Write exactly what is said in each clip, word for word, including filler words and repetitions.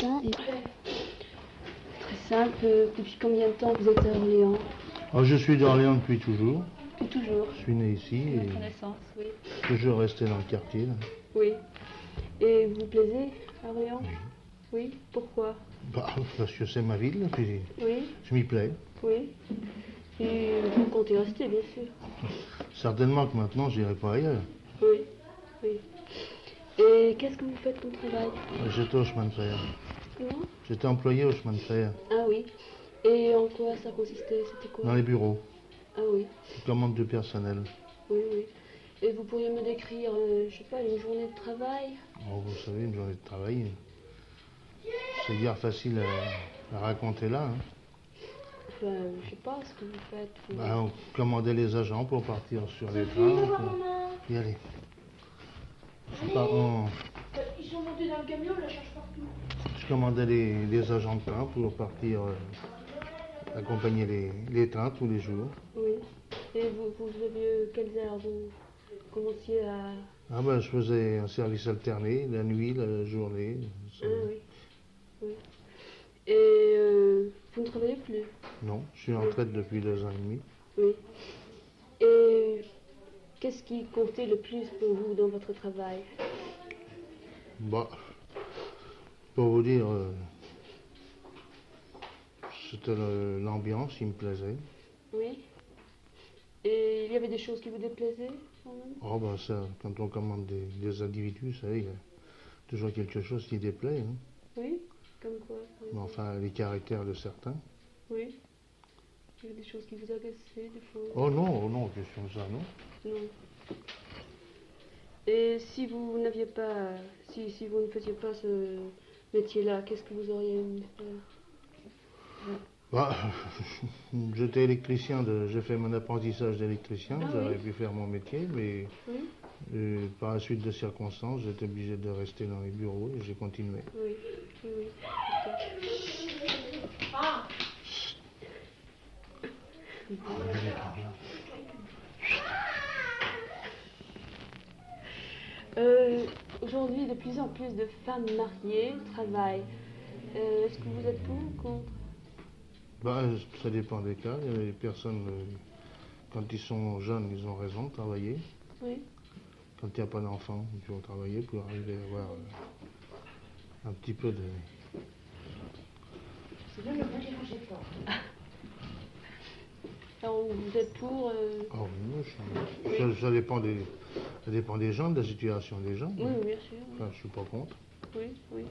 matin. Et... Très simple. Depuis combien de temps vous êtes à Orléans? Oh, je suis d'Orléans depuis toujours. Depuis toujours. Je suis né ici. Depuis et votre naissance, oui. Toujours resté dans le quartier. Là. Oui. Et vous vous plaisez à Orléans? Oui. Oui. Pourquoi? Bah, parce que c'est ma ville, puis oui. Je m'y plais. Oui. Et vous comptez rester, bien sûr. Certainement que maintenant, je n'irai pas ailleurs. Oui. Oui. Et qu'est-ce que vous faites comme travail? J'étais au chemin de fer. Comment? J'étais employé au chemin de fer. Ah oui. Et en quoi ça consistait? C'était quoi? Dans les bureaux. Ah oui. Commande du personnel. Oui, oui. Et vous pourriez me décrire, euh, je sais pas, une journée de travail? Oh, vous savez, une journée de travail, c'est guère facile à, à raconter là. Hein. Enfin, je sais pas ce que vous faites. Vous... Bah, on commandait les agents pour partir sur les trains. Pour... Y aller. Je pas, on... Ils sont montés dans le camion, la charge partout. Je commandais les, les agents de train pour partir euh, accompagner les, les trains tous les jours. Oui. Et vous, vous aviez quelles heures vous commenciez à... Ah ben, je faisais un service alterné, la nuit, la journée. Ah oui. Oui. Et euh, vous ne travaillez plus? Non, je suis en retraite depuis deux ans et demi. Oui. Et qu'est-ce qui comptait le plus pour vous dans votre travail? Bah, pour vous dire, euh, c'était l'ambiance qui me plaisait. Oui. Et il y avait des choses qui vous déplaisaient quand même? Oh ben ça, quand on commande des, des individus, vous savez, il y a toujours quelque chose qui déplaît. Hein. Oui. Comme quoi? Mais enfin, les caractères de certains. Oui. Il y avait des choses qui vous agaçaient, des fois? Oh non, oh non, question de ça, non. Non. Et si vous n'aviez pas, si, si vous ne faisiez pas ce métier-là, qu'est-ce que vous auriez aimé faire? Bah, j'étais électricien, de, j'ai fait mon apprentissage d'électricien, Ah, j'aurais oui. pu faire mon métier, mais Oui. euh, par la suite de circonstances, j'étais obligé de rester dans les bureaux et j'ai continué. Oui, oui, oui. Ah. Euh, Aujourd'hui, de plus en plus de femmes mariées travaillent. Euh, Est-ce que vous êtes pour ou contre? Bah, ça dépend des cas. Il y a des personnes, euh, quand ils sont jeunes, ils ont raison de travailler. Oui. Quand il n'y a pas d'enfants, il faut travailler pour arriver à avoir euh, un petit peu de... C'est bien, ne me dérangez pas. Alors, vous êtes pour euh... Oh, non, je... oui. ça, ça, dépend des... ça dépend des gens, de la situation des gens. Oui, oui, bien sûr. Oui. Enfin, je ne suis pas contre. Oui, oui.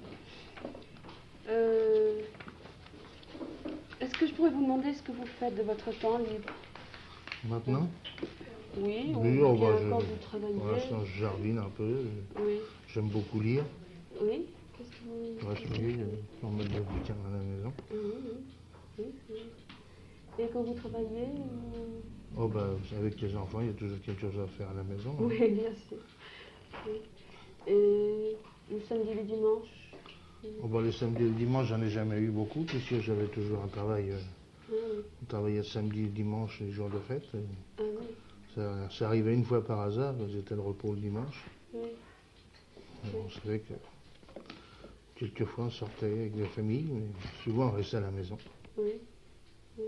Euh... Est-ce que je pourrais vous demander ce que vous faites de votre temps libre? Maintenant? Oui, ou oui, bien oh, bah, quand je... vous travaillez? Pour l'instant, je jardine un peu. Oui. J'aime beaucoup lire. Oui. Qu'est-ce que vous... Ouais, je lis, je vais mettre des bouquins à la maison. Oui, oui. Oui, oui. Et quand vous travaillez ou... Oh, bah, avec les enfants, il y a toujours quelque chose à faire à la maison. Oui, hein. Bien sûr. Oui. Et le samedi et le dimanche? Oh, bah, les samedis et le dimanche, j'en ai jamais eu beaucoup, puisque j'avais toujours un travail. Euh, ah, oui. On travaillait le samedi et le dimanche, les jours de fête. Ah, oui. Ça, ça arrivait une fois par hasard, j'étais le repos le dimanche. Oui. Oui. On savait que quelquefois on sortait avec des familles, mais souvent on restait à la maison. Oui. Oui.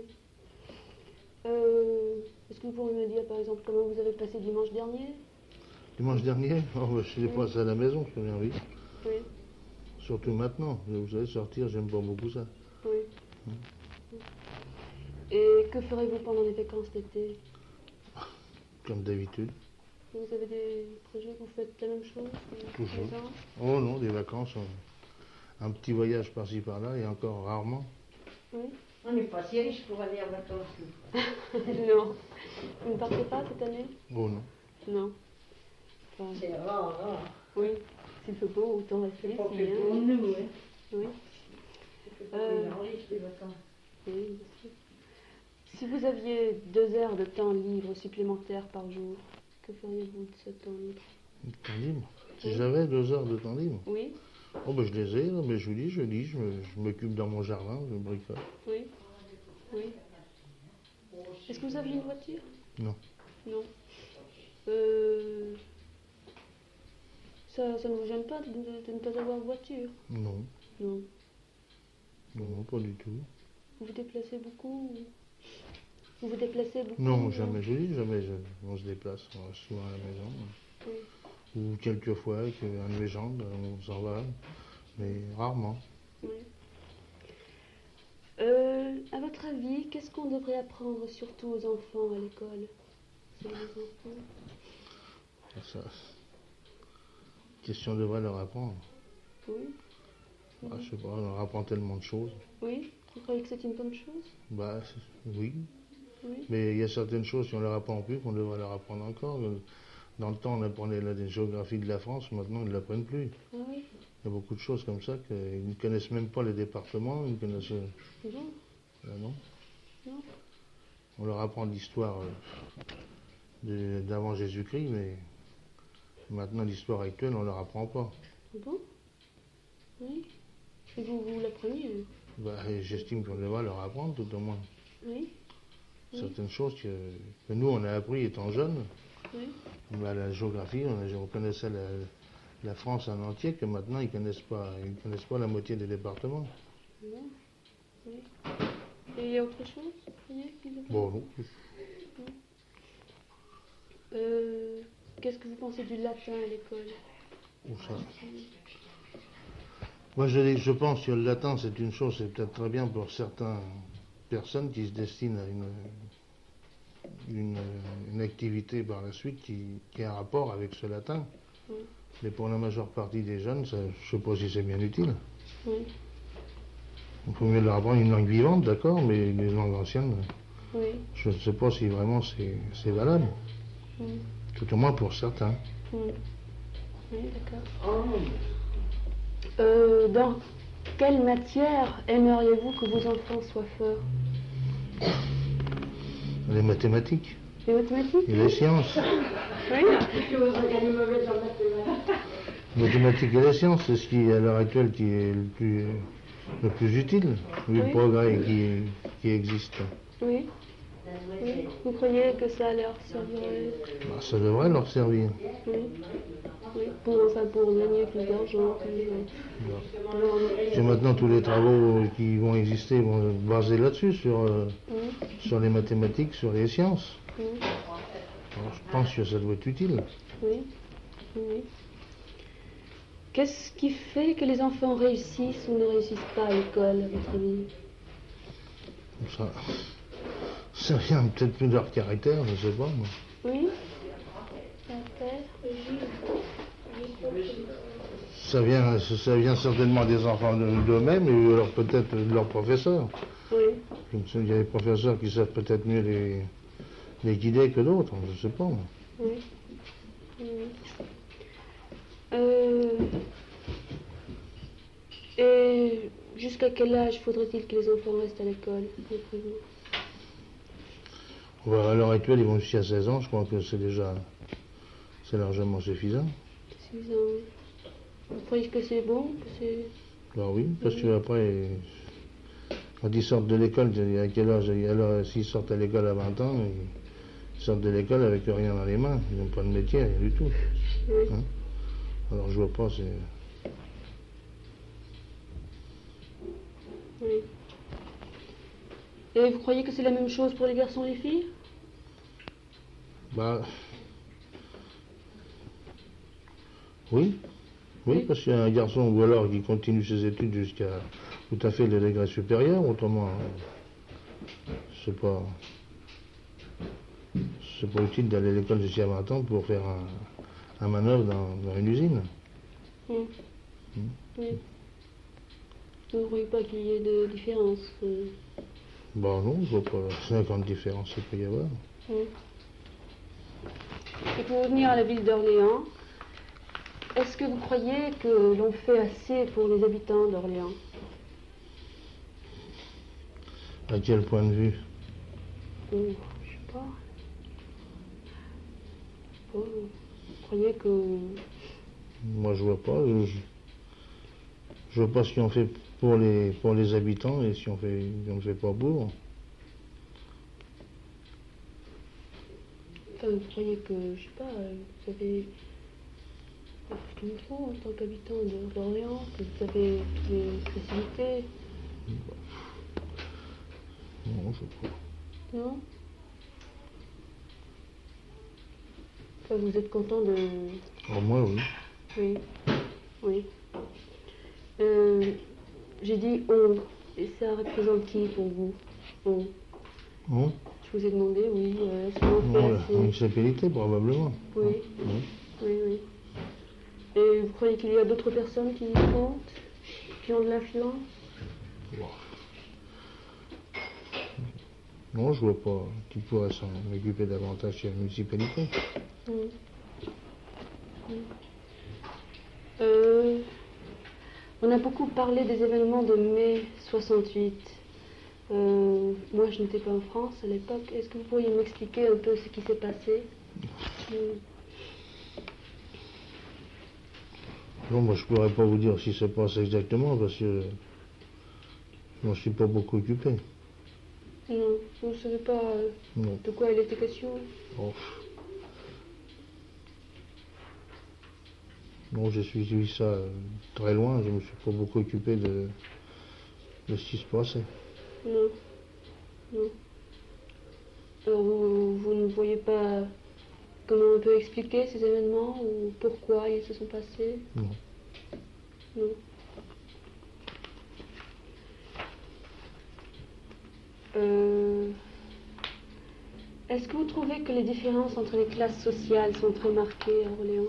Euh, Est-ce que vous pourriez me dire, par exemple, comment vous avez passé dimanche dernier? Dimanche dernier, oh, bah, je l'ai oui. passé à la maison, je bien envie. Oui. Surtout maintenant, vous savez, sortir, j'aime pas beaucoup ça. Oui. Hum. Et que ferez-vous pendant les vacances d'été? Comme d'habitude. Vous avez des projets, vous faites la même chose? Toujours. Oh non, des vacances, on... un petit voyage par-ci par-là, et encore rarement. Oui. On n'est pas si riche pour aller en vacances. Non. Vous ne partez pas cette année? Oh non. Non. Enfin, c'est rare, rare. Oui. S'il fait beau, autant rester ici. C'est pas plus hein. pour nous, hein. Oui. C'est pas Euh, plus riche les vacances. Oui, bien sûr. Si vous aviez deux heures de temps libre supplémentaires par jour, que feriez-vous de ce temps libre? De temps libre. Si oui. j'avais deux heures de temps libre. Oui. Oh ben je les ai, là, mais je lis, je lis, je, me, je m'occupe dans mon jardin, je bricole. Oui. Oui. Est-ce que vous aviez une voiture? Non. Non. Euh... Ça, ça ne vous gêne pas de, de, de ne pas avoir de voiture? Non. Non. Non, pas du tout. Vous vous déplacez beaucoup ou... Vous vous déplacez beaucoup Non, ou- jamais, je dis jamais, je- on se déplace, on reste souvent à la maison. Oui. Ou quelques fois, avec un de mes jambes, on s'en va, mais rarement. Oui. Euh, à votre avis, qu'est-ce qu'on devrait apprendre surtout aux enfants à l'école sur les enfants? Ça, question devrait leur apprendre. Oui. Ah, je sais pas, on leur apprend tellement de choses. Oui. Vous croyez que c'est une bonne chose? Bah, c'est- oui. Oui. Mais il y a certaines choses, si on leur apprend plus, qu'on devrait leur apprendre encore. Dans le temps, on apprenait la géographie de la France, maintenant, ils ne l'apprennent plus. Ah oui. Il y a beaucoup de choses comme ça qu'ils ne connaissent même pas les départements, ils connaissent... Non. Ah non. Non. On leur apprend l'histoire euh, de- d'avant Jésus-Christ, mais maintenant, l'histoire actuelle, on ne leur apprend pas. Ah bon? Oui. Et vous, vous l'apprenez? euh Bah, j'estime qu'on devrait leur apprendre, tout au moins. Oui. Oui. Certaines choses que, que nous, on a appris étant jeunes. Oui. Bah, la géographie, on, a- on connaissait la, la France en entier, que maintenant, ils ne connaissent pas, ils connaissent pas la moitié des départements. Non. Oui. Et il y a autre chose, vous croyez qu'ils devraient- Bon, non. Euh, Qu'est-ce que vous pensez du latin à l'école? Ou ça. Moi, je, je pense que le latin, c'est une chose, c'est peut-être très bien pour certaines personnes qui se destinent à une, une, une activité par la suite qui, qui a un rapport avec ce latin. Oui. Mais pour la majeure partie des jeunes, ça, je ne sais pas si c'est bien utile. Oui. Il faut mieux leur apprendre une langue vivante, d'accord, mais les langues anciennes, Oui. je ne sais pas si vraiment c'est c'est valable. Oui. Tout au moins pour certains. Oui. Oui, d'accord. Oh, Euh, dans quelle matière aimeriez-vous que vos enfants soient forts? Les mathématiques Les mathématiques? et les sciences. Oui. je voudrais gagner mauvaise en mathématiques. Les mathématiques et les sciences, c'est ce qui, à l'heure actuelle, qui est le plus, le plus utile, vu le Oui. progrès qui, qui existe. Oui. Oui. Vous croyez que ça leur servirait? Bah, ça devrait leur servir. Oui. Oui. Pour, enfin, pour gagner plus d'argent. plus, euh, alors, Parce que maintenant, tous les travaux qui vont exister vont être basés là-dessus, sur, euh, oui. sur les mathématiques, sur les sciences. Oui. Alors, je pense que ça doit être utile. Oui. Oui. Qu'est-ce qui fait que les enfants réussissent ou ne réussissent pas à l'école, à votre avis? Ça, ça vient peut-être plus de leur caractère, je ne sais pas. Moi. Oui. Caractère. Ça vient, ça vient certainement des enfants de- d'eux-mêmes et alors peut-être de leurs professeurs. Oui. Il y a des professeurs qui savent peut-être mieux les, les guider que d'autres, je ne sais pas. Moi. Oui. Oui. Euh, et jusqu'à quel âge faudrait-il que les enfants restent à l'école, d'après vous? Ouais, à l'heure actuelle, ils vont jusqu'à seize ans, je crois que c'est déjà c'est largement suffisant. Suffisant, oui. Vous croyez que c'est bon, que c'est... Bah oui, parce que après, quand ils sortent de l'école, à quel âge, alors s'ils sortent à l'école à vingt ans, ils sortent de l'école avec rien dans les mains, ils n'ont pas de métier, rien du tout. Oui. Hein? Alors je vois pas, c'est... Oui. Et vous croyez que c'est la même chose pour les garçons et les filles? Bah... Oui, oui, Oui. parce qu'il y a un garçon ou alors qui continue ses études jusqu'à tout à fait le degré supérieur, autrement, hein, c'est pas... C'est pas utile d'aller à l'école jusqu'à vingt ans pour faire un, un manœuvre dans, dans une usine. Hmm. Hmm. Oui. Vous ne croyez pas qu'il y ait de différence? euh, Bah non, je vois pas cinquante différences qu'il peut y avoir. hmm. Et pour revenir à la ville d'Orléans, est-ce que vous croyez que l'on fait assez pour les habitants d'Orléans? À quel point de vue? Oh, je sais pas. Je sais pas. Vous croyez que... Moi je vois pas. Je, je vois pas ce qu'on fait pour les, pour les habitants et si on fait, on ne fait pas pour. Enfin, vous croyez que, je sais pas, euh, vous avez... Ce qu'il nous faut en tant qu'habitant de- d'Orléans, que vous avez toutes les facilités Non, je sais pas. Non? Enfin, vous êtes content de... Au moins, oui. Oui. Oui. Euh, J'ai dit on. Et ça représente qui pour vous? On. Non, Je vous ai demandé, oui. Euh, Est-ce qu'on fait non, la assez... municipalité, probablement. Oui. Oui. Oui, oui. Et vous croyez qu'il y a d'autres personnes qui comptent, qui ont de l'influence? Bon. Non, je vois pas qui pourrait s'en occuper davantage chez la municipalité. Mm. Mm. Euh, on a beaucoup parlé des événements de mai soixante-huit. Euh, moi, je n'étais pas en France à l'époque. Est-ce que vous pourriez m'expliquer un peu ce qui s'est passé? Mm. Non, moi je pourrais pas vous dire si ça passe exactement parce que je m'en suis pas beaucoup occupé. Non, vous ne savez pas euh, Non. de quoi il était question? Oh. Non, j'ai suivi ça euh, très loin, je me suis pas beaucoup occupé de, de ce qui se passait. Non. Non. Alors, vous, vous ne voyez pas comment on peut expliquer ces événements ou pourquoi ils se sont passés? Non. Non. Euh, Est-ce que vous trouvez que les différences entre les classes sociales sont très marquées à Orléans?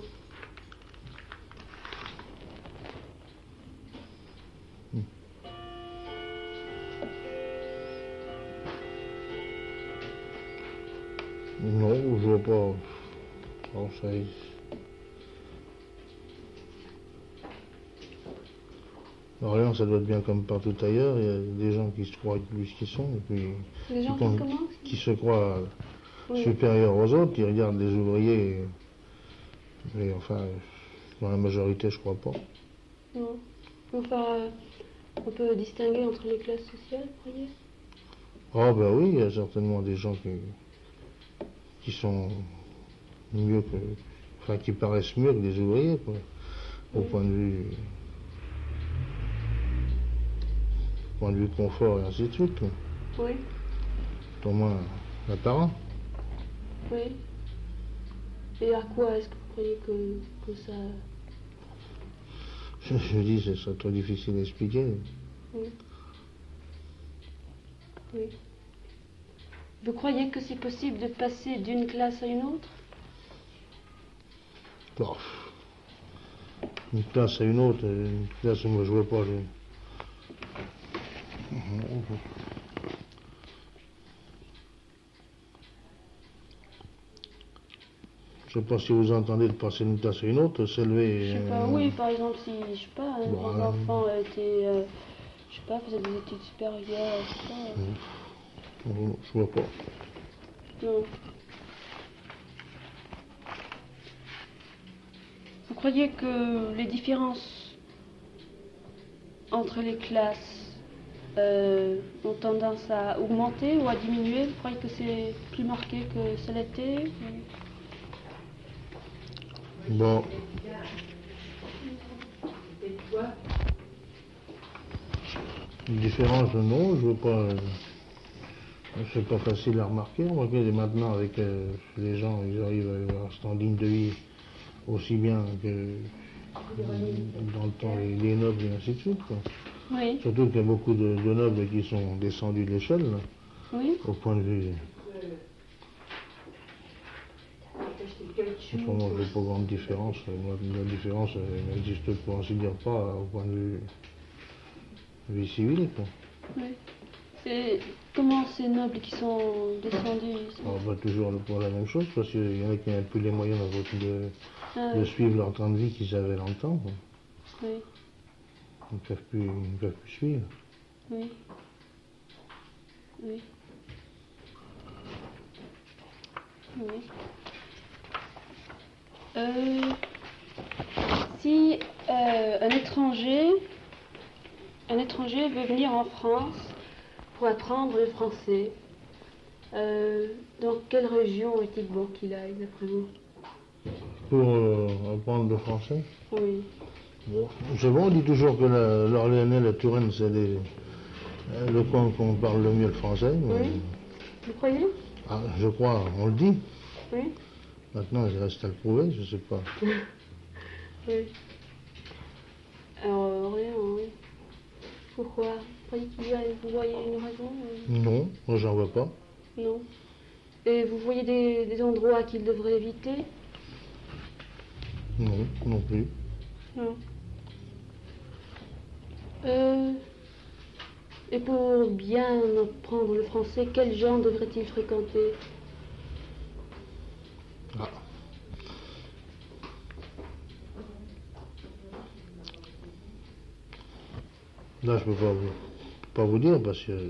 Non, je vois pas. Non, ça y est. Orléans, ça doit être bien comme partout ailleurs. Il y a des gens qui se croient plus qu'ils sont, et puis Les gens qui, qui comment? qui se croient Oui. supérieurs aux autres, qui regardent les ouvriers. Mais enfin, dans la majorité, je crois pas. Non. Enfin, euh, on peut distinguer entre les classes sociales, vous croyez? Ah ben oui, il y a certainement des gens qui, qui sont mieux que... Enfin, qui paraissent mieux que des ouvriers, quoi. Au Oui. point de vue... point de vue confort et ainsi de suite, quoi. Oui. Au moins apparent. Oui. Et à quoi est-ce que vous croyez que, que ça... Je, je dis, c'est ça trop difficile à expliquer. Oui. Oui. Vous croyez que c'est possible de passer d'une classe à une autre? Oh. Une classe à une autre, une classe où moi je vois pas. Je... Je sais pas si vous entendez de passer d'une classe à une autre, s'élever. Je sais pas, euh, oui, par exemple, si, je sais pas, un Bon, grand euh, enfant était, euh, je sais pas, faisait des études supérieures, je sais pas. euh, non, je vois pas. Non. Vous croyez que les différences entre les classes euh, ont tendance à augmenter ou à diminuer? Vous croyez que c'est plus marqué que ça l'était? Bon. Une différence, non, je veux pas. euh, C'est pas facile à remarquer. Remarquez, maintenant, avec euh, les gens, ils arrivent à avoir un standing de vie aussi bien que euh, dans le temps les, les nobles et ainsi de suite, quoi. Oui, Surtout qu'il y a beaucoup de, de nobles qui sont descendus de l'échelle, là, oui. au point de vue. En ce moment, je vois pas grande différence. Moi, la différence elle n'existe pour ainsi dire pas au point de vue vie civile, quoi. Oui. Et comment ces nobles qui sont descendus ils sont- On va toujours pour la même chose, parce qu'il y en a qui n'ont plus les moyens de, de, Ah, de oui. suivre leur train de vie qu'ils avaient dans le temps, quoi. Oui, Ils ne peuvent plus, ils ne peuvent plus suivre. oui. Oui. Oui. Euh, si euh, un étranger, un étranger veut venir en France pour apprendre le français, euh, dans quelle région est-il bon qu'il aille, d'après vous? Pour euh, apprendre le français, Oui. bon, c'est bon, on dit toujours que la- l'Orléanais, la Touraine, c'est des, Euh, Le coin qu'on parle le mieux le français. mais- Oui. Vous croyez? Ah, je crois, on le dit. Oui. Maintenant, il reste à le prouver, je sais pas. Oui. Alors, euh, Orléans, oui. Pourquoi? Vous croyez qu'il y a, vous voyez une raison? euh Non, moi j'en vois pas. Non. Et vous voyez des, des endroits qu'il devrait éviter? Non, non plus. Non. Euh, et pour bien apprendre le français, quels gens devrait-il fréquenter? Ah. Là, je peux pas vous, pas vous dire parce que euh,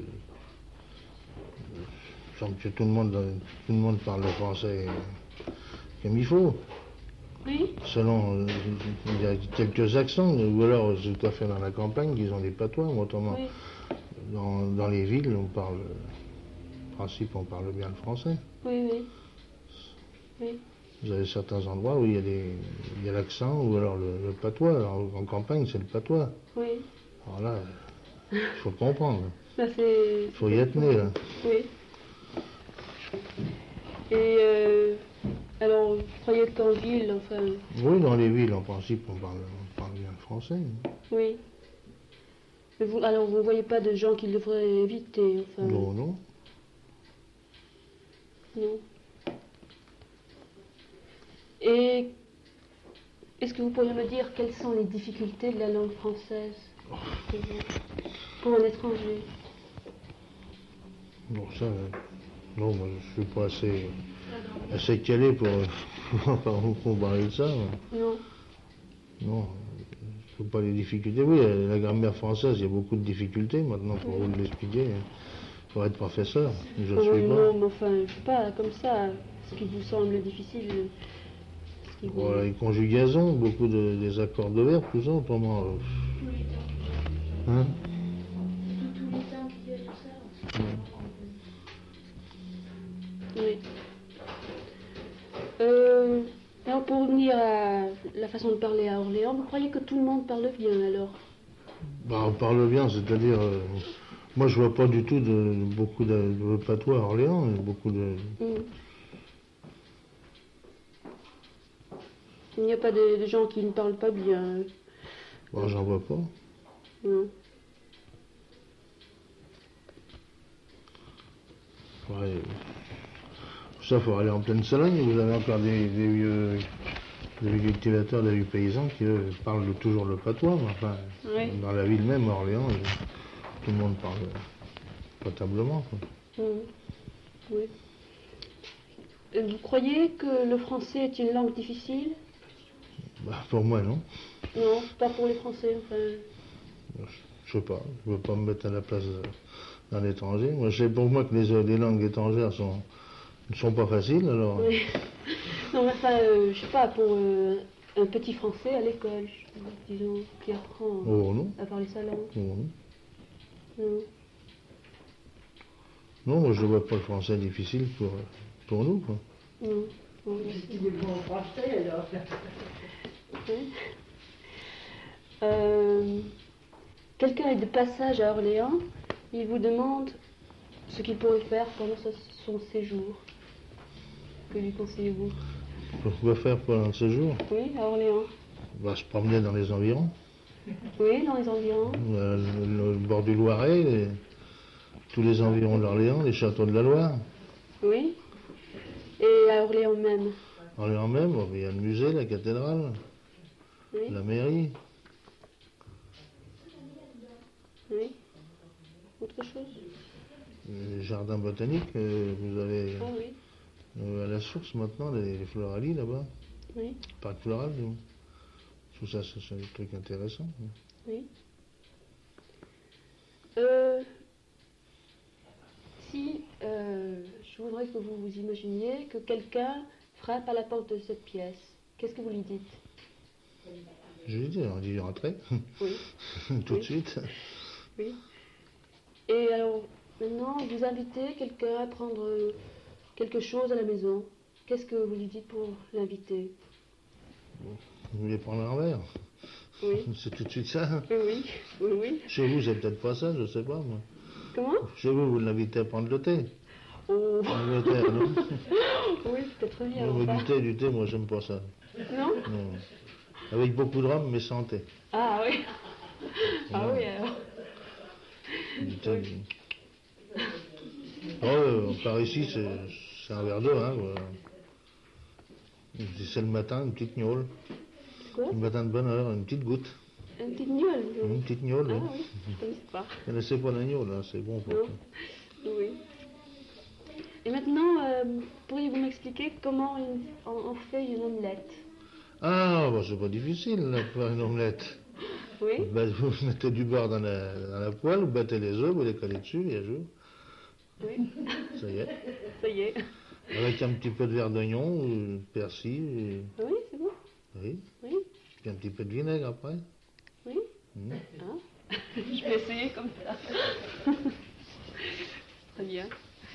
il semble que tout le monde, tout le monde parle le français comme il faut. Oui. Selon, euh, il y a quelques accents, ou alors c'est tout à fait dans la campagne qu'ils ont des patois, mais autrement, Oui. dans, dans les villes, on parle, en principe, on parle bien le français. Oui, oui. Oui. Vous avez certains endroits où il y a des, il y a l'accent, ou alors le, le patois. Alors, en campagne, c'est le patois. Oui. Alors là, il faut comprendre. Là, c'est... Il faut y être né, là. Oui. Et euh, alors, vous croyez qu'en ville, enfin, Oui, dans les villes, en principe, on parle, on parle bien le français. oui. Mais vous, alors, vous ne voyez pas de gens qu'il devrait éviter, enfin. Non, non. Non. Et est-ce que vous pourriez me dire quelles sont les difficultés de la langue française pour vous, pour un étranger? Non, ça, euh, non, moi, je suis pas assez, assez calé pour, pour, pour parler de ça. moi. Non. Non, je ne pas les difficultés. Oui, la la grammaire française, il y a beaucoup de difficultés. Maintenant, pour vous l'expliquer, il faut être professeur. Je ne Oh, suis pas. non, mais enfin, je sais pas, comme ça, ce qui vous semble difficile. Ce qui vous... Bon, les conjugaisons, beaucoup de, des accords de verbe, tout ça, autrement. euh, Tous les temps. hein Tous les temps qu'il y a tout ça. Oui. Euh, alors pour revenir à la façon de parler à Orléans, vous croyez que tout le monde parle bien alors? Bah, on parle bien, c'est-à-dire. euh, moi, je vois pas du tout de, beaucoup de, de patois à Orléans, mais beaucoup de. Mm. Il n'y a pas de, de gens qui ne parlent pas bien. Bon, j'en vois pas. Non. Ouais. Ça, faut aller en pleine Sologne. Vous avez encore des, des vieux, des vieux cultivateurs, des vieux paysans qui eux, parlent toujours le patois. Mais enfin, Oui. dans la ville même, Orléans, euh, tout le monde parle potablement. quoi. Mm. Oui. Euh, Vous croyez que le français est une langue difficile? Bah, pour moi, non. Non, pas pour les Français. Enfin, Je sais pas. Je veux pas me mettre à la place de- d'un étranger. Moi, je sais pour moi que les, les langues étrangères sont, ne sont pas faciles. Alors, oui. Non, mais enfin, euh, je sais pas, pour euh, un petit Français à l'école, disons, qui apprend oh non. à parler sa langue. Oh, non. Non. Non, moi, je vois pas le français difficile pour, pour nous. Quoi. Non. Non, Il est bon en français alors. oui. Euh, Quelqu'un est de passage à Orléans, il vous demande ce qu'il pourrait faire pendant ce- son séjour. Que lui conseillez-vous? Pourquoi faire pendant ce séjour? Oui, à Orléans. On va se promener dans les environs. Oui, dans les environs. Euh, le, le bord du Loiret, les- tous les environs d'Orléans, les châteaux de la Loire. Oui. Et à Orléans même. Orléans même, bon, il y a le musée, la cathédrale, Oui. la mairie. Oui. Autre chose? Les jardins botaniques, euh, vous avez Ah oui. euh, à la source maintenant les, les floralies là-bas. Oui. Parc floral, du moins. Tout ça, ce sont des trucs intéressants. Oui. Euh, si euh, je voudrais que vous vous imaginiez que quelqu'un frappe à la porte de cette pièce, qu'est-ce que vous lui dites? Je lui dis, on dit rentrer, Oui. tout Oui. de suite. Oui. Et alors, maintenant, vous invitez quelqu'un à prendre euh, quelque chose à la maison. Qu'est-ce que vous lui dites pour l'inviter? Vous voulez prendre un verre? Oui. C'est tout de suite ça. Oui, oui, oui, oui. Chez vous, c'est peut-être pas ça, je sais pas, moi. Comment? Chez vous, vous l'invitez à prendre le thé. Oh. En Angleterre, non? Oui, peut-être bien. Non, mais enfin. du thé, du thé, moi, j'aime pas ça. Non? Non. Avec beaucoup de rhum, mais sans thé. Ah oui. Ah Non. oui, alors. Du thé. Oh, euh, par ici, c'est c'est un verre d'eau, hein. Voilà. C'est le matin, une petite gnôle. Quoi? Le matin de bonne heure, une petite goutte. Un petit gnôle? Une petite gnôle, Ah oui. oui, je ne connaissais pas. Vous connaissez pas la gnôle, hein, c'est bon pour Non. ça. Oui. Et maintenant, euh, pourriez-vous m'expliquer comment une- on, on fait une omelette? Ah, bah, c'est pas difficile, là, de faire une omelette. Oui? Bah, vous mettez du beurre dans la, dans la poêle, vous battez les œufs, vous les collez dessus, et à jour. Oui. Ça y est. Ça y est. Avec un petit peu de verre d'oignon, ou de persil, et... Oui, c'est bon? oui. Oui? Puis un petit peu de vinaigre après. Oui? Mmh. Ah. Je vais essayer comme ça. Très bien.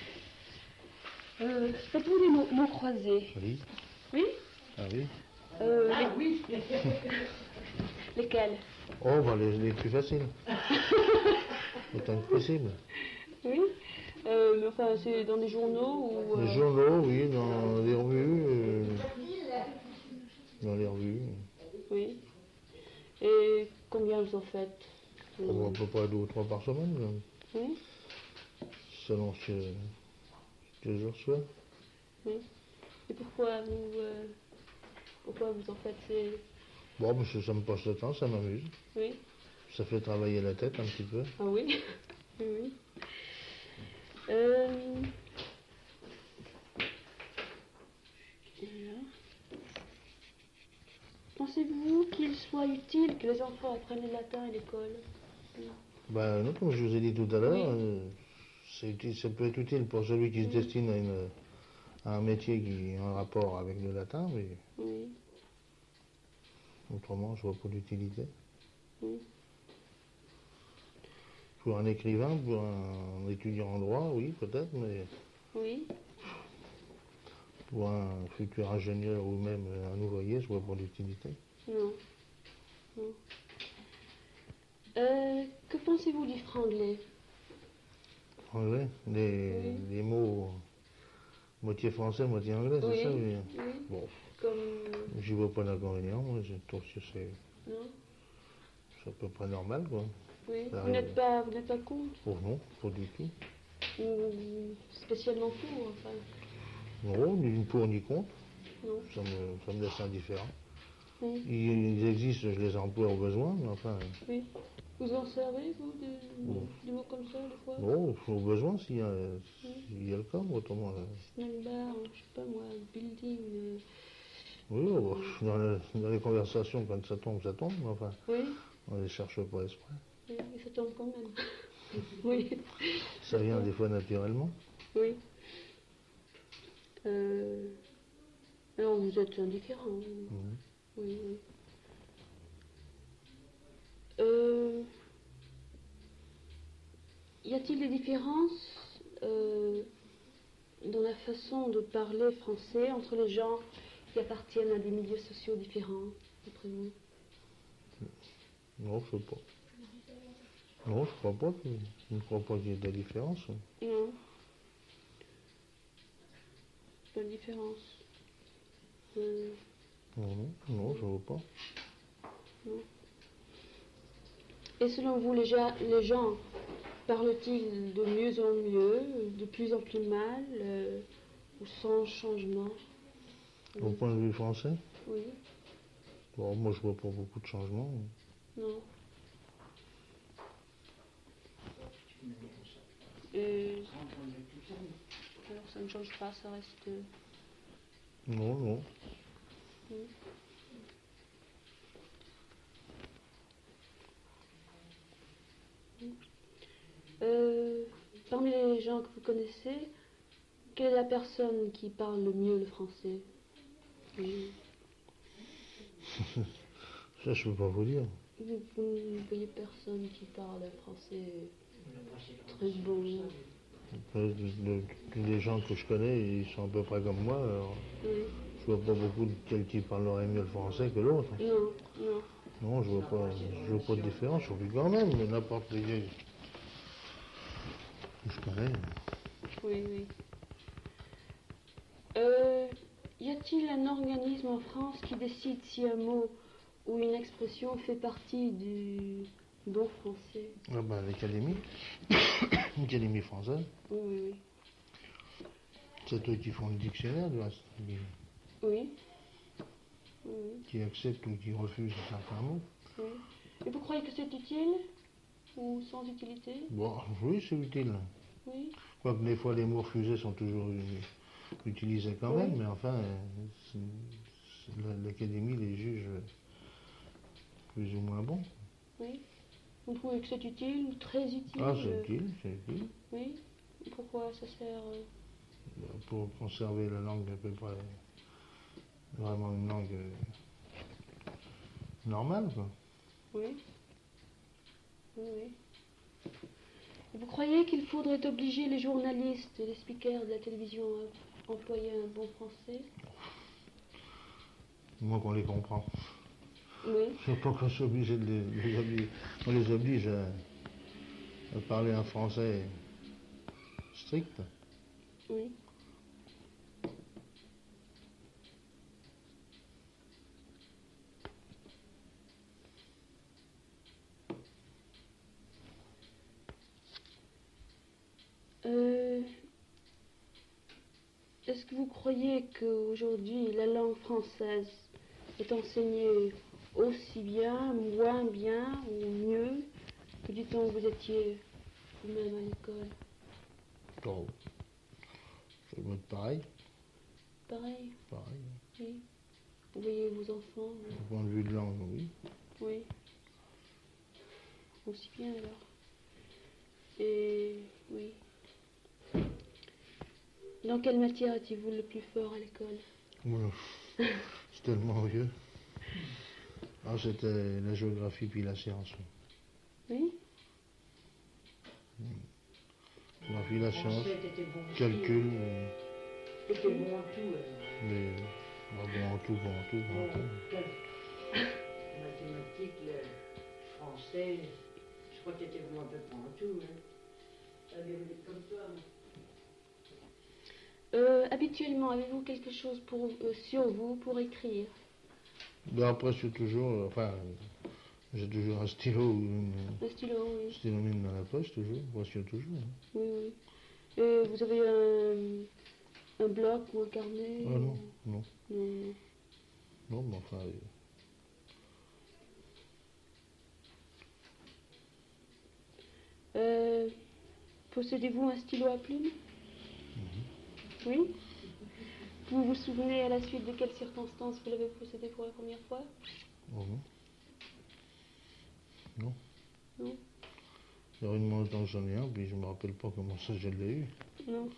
Euh, Faites-vous des mots, mots croisés? Oui. Oui? Ah oui. Euh, les- Lesquels? Oh, bah, les, les plus faciles. Autant que possible. Oui? Euh, mais enfin, c'est dans des journaux ou... euh, Les journaux, oui, dans les revues. euh, Dans les revues. Oui. Et combien vous en faites? Oh, à peu près deux ou trois par semaine, là, Oui? selon ce que, ce que je reçois. Oui. Et pourquoi vous... euh, Pourquoi vous en faites ces... Bon, parce que ça me passe le temps, ça m'amuse. Oui? Ça fait travailler la tête un petit peu. Ah oui? Oui, oui. Euh... voilà. Pensez-vous qu'il soit utile que les enfants apprennent le latin à l'école? Ben non, comme je vous ai dit tout à l'heure, Oui. euh, c'est utile- ça peut être utile pour celui qui se Oui. destine à, une, à un métier qui a un rapport avec le latin, mais Oui, autrement, je vois pas d'utilité. oui, Pour un écrivain, pour un étudiant en droit, oui, peut-être, mais oui. pour un futur ingénieur ou même un ouvrier, je vois pas d'utilité. Non. Non. Euh, que pensez-vous du franglais? Anglais, les, Oui. les mots moitié français, moitié anglais, Oui, c'est ça? Oui. oui. Bon, Comme... j'y vois pas d'inconvénient, moi, je trouve que c'est Non? c'est à peu près normal, quoi. Oui. Ça Vous arrive. n'êtes pas, vous n'êtes pas contre? Oh non, pas du tout. Ou spécialement pour, enfin? Non, ni pour ni contre, Non. ça me, ça me laisse indifférent. Oui. Ils, ils existent, je les emploie au besoin, mais enfin, Oui. Vous en servez, vous, de, Bon. de mots comme ça, des fois? bon, au besoin s'il y a, s'il y a le cas, autrement. euh, Snack bar, je sais pas moi, building. euh, Oui, oh, bah, dans, le- dans les conversations, quand ça tombe, ça tombe, mais enfin, Oui, on ne les cherche pas exprès. oui, mais ça tombe quand même. Oui, Ça vient des fois naturellement. oui. Euh... Alors vous êtes indifférent. Oui, Mhm. oui. oui. Euh... Y a-t-il des différences euh, dans la façon de parler français entre les gens qui appartiennent à des milieux sociaux différents, d'après vous? Non, je sais pas. Non, je crois pas. que- Je ne crois pas qu'il y ait de différence. Non. Pas de différence. Euh, Non, non, non, je vois pas. non. Et selon vous, les gens, les gens parlent-ils de mieux en mieux, de plus en plus mal, euh, ou sans changement? Au point de vue français, Oui, bon, moi je vois pas beaucoup de changements. non. Euh, alors ça ne change pas, ça reste... euh, Non, non. Euh, parmi les gens que vous connaissez, quelle est la personne qui parle le mieux le français? Oui. Ça, je peux pas vous dire. Vous, vous ne voyez personne qui parle français très bon. Euh, le- Tous les gens que je connais, ils sont à peu près comme moi. Alors, Oui. je vois pas beaucoup de quel qui parlerait mieux le français que l'autre. Non, non. Non, je vois pas, je vois pas de différence. Je trouve quand même, mais n'importe les Je connais. Oui, oui. Euh, y a-t-il un organisme en France qui décide si un mot ou une expression fait partie du bon français? Ah ben, l'Académie. L'Académie française. Oui, oui, oui. C'est eux qui font le dictionnaire, du reste. Qui, Oui. Oui, oui. qui acceptent ou qui refusent certains mots. Oui. Et vous croyez que c'est utile ou sans utilité? Bon, oui, c'est utile. Oui. Quoique des fois les mots refusés sont toujours u- utilisés quand Oui. même, mais enfin, euh, c'est- c'est- la- l'Académie les juge plus ou moins bons. Oui. Vous trouvez que c'est utile ou très utile? Ah, c'est euh, utile, c'est utile. Oui. Pourquoi ça sert euh, Pour conserver la langue à peu près, vraiment une langue euh, normale, quoi. Oui. Oui, oui. Et vous croyez qu'il faudrait obliger les journalistes et les speakers de la télévision à employer un bon français? Moins qu'on les comprend. Oui. Je ne sais pas qu'on soit obligé de les, de les obliger. On les oblige à, à parler un français strict. Oui. Euh, Est-ce que vous croyez qu'aujourd'hui la langue française est enseignée aussi bien, moins bien ou mieux que du temps où vous étiez vous-même à l'école? Bon, ça doit être pareil. Pareil, Pareil. oui. Vous voyez vos enfants, oui. Du point de vue de langue, oui. Oui. Aussi bien alors. Et oui. Dans quelle matière étiez-vous le plus fort à l'école? Oula, c'est tellement vieux. Ah, c'était la géographie puis la science. Oui. Géographie, la science, Français, t'étais bon aussi. calcul, euh, T'étais bon en tout. alors. les... ah, bon en tout, bon en tout, bon en Bon, tout. quel- mathématiques, le français, je crois que t'étais bon un peu bon en tout. Hein. T'avais vu comme toi. moi. Euh, habituellement, avez-vous quelque chose pour, euh, sur vous pour écrire? Ben après, c'est toujours, euh, enfin, euh, j'ai toujours un stylo ou une Un stylo, oui. stylomine dans la poche, toujours, presque toujours. Hein. Oui, oui. Et vous avez un, un bloc ou un carnet? Ah non, non, Non, non. non, mais enfin, euh, Euh, possédez-vous un stylo à plume? Oui. Vous vous souvenez à la suite de quelles circonstances vous l'avez possédé pour la première fois? oh non. Non. Non. Il y a une longtemps que j'en ai un, puis je me rappelle pas comment ça je l'ai eu. Non.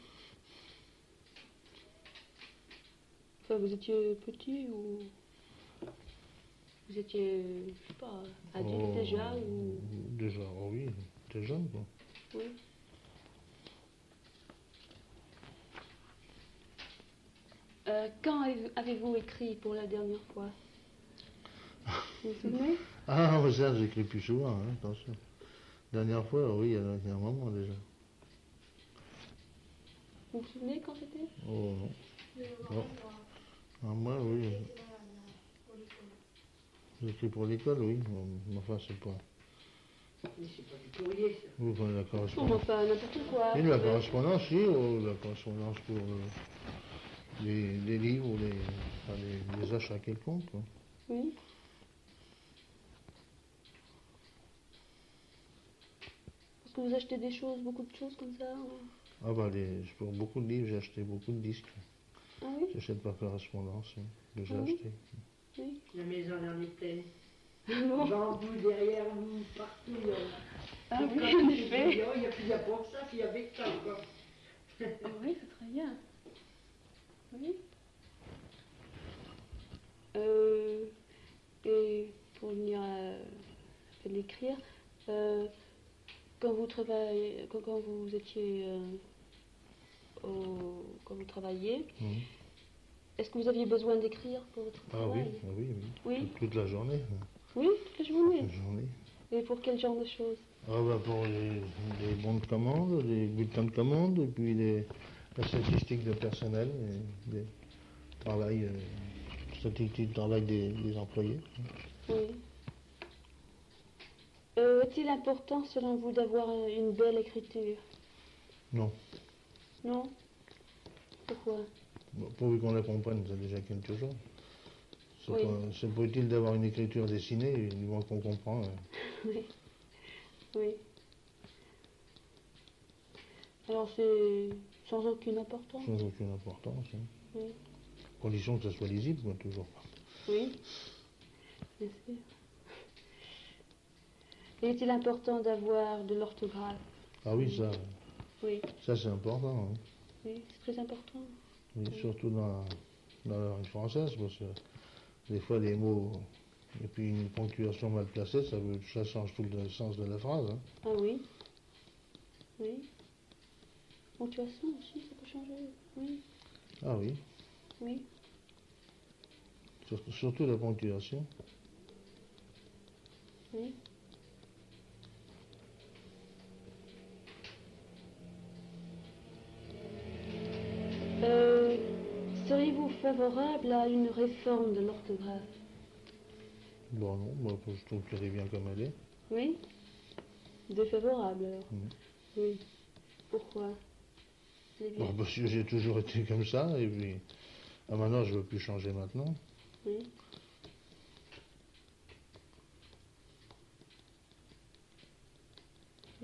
Enfin, vous étiez petit ou vous étiez, je sais pas, adulte Oh, déjà ou Déjà, oh oui, t'es jeune, quoi. oui. Euh, quand avez- avez-vous écrit pour la dernière fois? Vous vous souvenez? Ah, mais ça, j'écris plus souvent, hein, attention. Dernière fois, oui, il y a, il y a un moment déjà. Vous vous souvenez quand c'était? Oh non. Oh. Ah, moi, oui. J'écris pour l'école, oui. Bon, mais enfin, c'est pas. Mais c'est pas du courrier, ça. Oui, enfin, la Bon, correspondance. enfin, n'importe quoi. Et la correspondance, oui, oh, la correspondance pour euh, les, les livres ou les, enfin, les, les achats quelconques, quoi. Oui. Est-ce que vous achetez des choses, beaucoup de choses comme ça ou- Ah, bah, les, pour beaucoup de livres, j'ai acheté beaucoup de disques. Ah oui? J'achète par correspondance, oui, que j'ai Ah oui. acheté. Oui. La maison en est pleine. Bon. Devant vous, derrière vous, partout. il y en a. Ah Et oui, quand en tu effet. dis, oh, il n'y a plus de pour ça, il y avait que ça encore. Ah oui, c'est très bien. Oui. Euh, et pour venir à fait de l'écrire, euh, quand vous travaillez, quand, quand vous étiez euh, au, quand vous travailliez, Mhm. est-ce que vous aviez besoin d'écrire pour votre Ah oui, travail? ah oui, oui. Oui. Toute, toute la journée. hein. Oui, toute la journée. Toute la journée. Et pour quel genre de choses? Ah bah pour les, les bons de commande, les bulletins de commande, et puis les, la statistique de personnel, et des travail, euh, statistique de travail des, des employés. Oui. Euh, est-il important selon vous d'avoir euh, une belle écriture? Non. Non? Pourquoi? Bon, pourvu qu'on la comprenne, c'est déjà quelque chose. C'est Oui. pas, c'est pas utile d'avoir une écriture dessinée, du moins qu'on comprend. euh, Oui. Oui. Alors c'est sans aucune importance? sans aucune importance. Hein. Oui. Condition que ça soit lisible, moi, toujours. Oui. Bien sûr. Et est-il important d'avoir de l'orthographe? Ah oui, ça, Oui. ça c'est important. Hein. Oui, c'est très important. Oui, surtout dans, dans la langue française, parce que des fois les mots et puis une ponctuation mal placée, ça, veut, ça change tout le sens de la phrase. Hein. Ah oui. Oui. Ponctuation aussi, ça peut changer. Oui. Ah oui, Oui. surtout, surtout la ponctuation. Oui. Euh, seriez-vous favorable à une réforme de l'orthographe? Bon non, moi je trouve qu'elle est bien comme elle est. Oui. Défavorable alors? Mm. Oui. Pourquoi? C'est bien. Bon, parce que j'ai toujours été comme ça, et puis ah, maintenant je ne veux plus changer maintenant. Oui. Oui.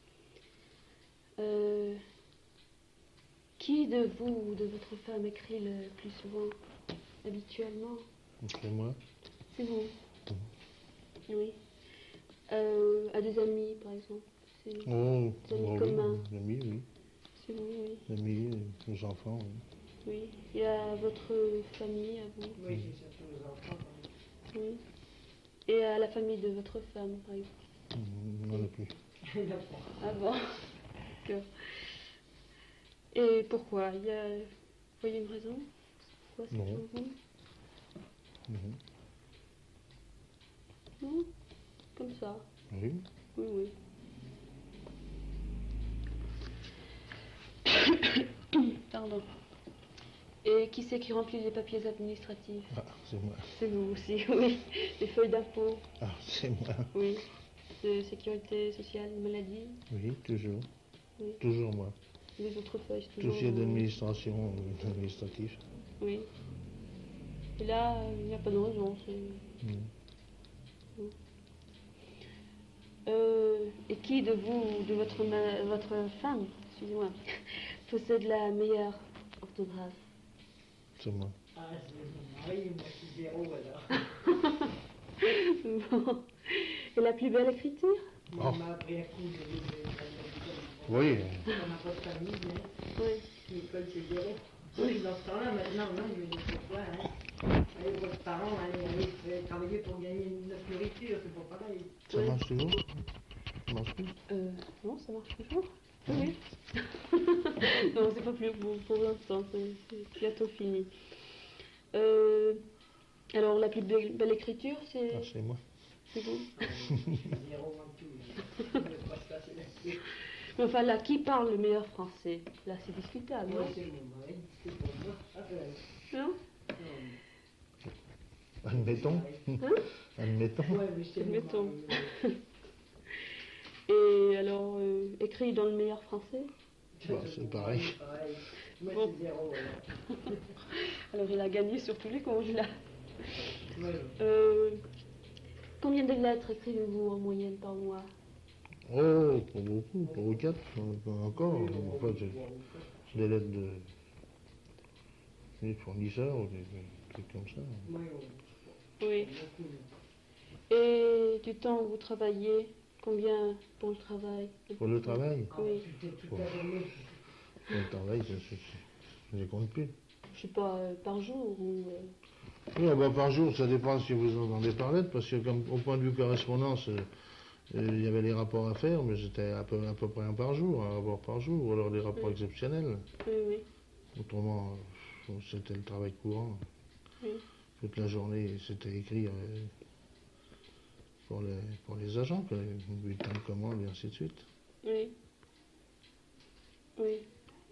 Euh, qui de vous ou de votre femme écrit le plus souvent, habituellement? C'est moi. C'est vous? Oui. Euh, à des amis, par exemple? C'est Oh, des amis oh, communs? oui, amis, oui. C'est vous, oui. Amis, euh, les enfants, oui. Oui. Et à votre famille, à vous? Oui, c'est surtout les enfants. quand Oui. Et à la famille de votre femme, par exemple? Mm, non plus. même. Il y en a pas. Ah bon? D'accord. Et pourquoi? Il y a... Vous voyez une raison? Pourquoi c'est Non. toujours vous? Mhm. Non? Comme ça? Oui. Oui, oui. Pardon. Et qui c'est qui remplit les papiers administratifs? Ah, c'est moi. C'est vous aussi, oui. Les feuilles d'impôt, Ah, c'est moi. oui. De sécurité sociale, maladie, Oui, toujours. oui. Toujours moi. Les autres feuilles, c'est Tout toujours ce qui est vous. d'administration, euh, administratif. Oui. Et là, euh, il n'y a pas de raison. c'est- Mm. Euh, et qui de vous, ou de votre, ma- votre femme, excusez-moi, possède la meilleure orthographe? C'est moi. Ah, c'est mon mari, moi je suis zéro alors. Bon. Et la plus belle écriture? Il Oh. m'a appris à coup de de- Oui. On n'a pas de famille, hein. Oui. L'école c'est zéro. Oui, dans ce temps-là, maintenant, non, je me dis pourquoi, hein. Allez, votre parent, allez, allez, allez travailler pour gagner notre nourriture, c'est pas pareil. Ça Oui. marche toujours? Ça marche plus? Euh, non, ça marche toujours. Oui. Non, c'est pas plus pour, pour l'instant, c'est c'est bientôt fini. Euh, alors, la plus belle, belle écriture, c'est Ah, c'est moi. c'est vous? Zéro en tout. Je ne vais pas se passer là-dessus. Mais enfin, là, qui parle le meilleur français? Là, c'est discutable, Moi, non? c'est mon mari, c'est pour moi. Ah, ben, Non? non. Admettons. Hein? Admettons. Ouais, mais c'est mon Admettons. mari. Et alors, euh, écrit dans le meilleur français? Bon, c'est pareil. pareil. Moi, Bon. c'est zéro, alors. Alors, il a gagné sur tous les comptes, là. Ouais. Euh, combien de lettres écrivez-vous en moyenne par mois? Oh, pas beaucoup, trois ou quatre, pas encore. Oui, En on- fait, c'est c'est des lettres de des fournisseurs ou des, des trucs comme ça. Ouais, on- Oui. beaucoup. Et du temps où vous travaillez, combien pour le travail? Pour le travail, Ah, Oui. toute, toute la journée. pour le travail, c'est- c'est- c'est- je ne les compte plus. Je sais pas, euh, par jour ou... euh, Oui, ah bah, par jour, ça dépend si vous entendez par lettre, parce que comme au point de vue correspondance, euh, euh, il y avait les rapports à faire, mais c'était à peu, à peu près un par jour, un rapport par jour, ou alors des rapports Oui. exceptionnels. Oui, oui. Autrement, euh, c'était le travail courant. Oui. Toute la journée, c'était écrit. euh, pour les, pour les agents, quoi, les bulletins de commande et ainsi de suite. Oui. Oui.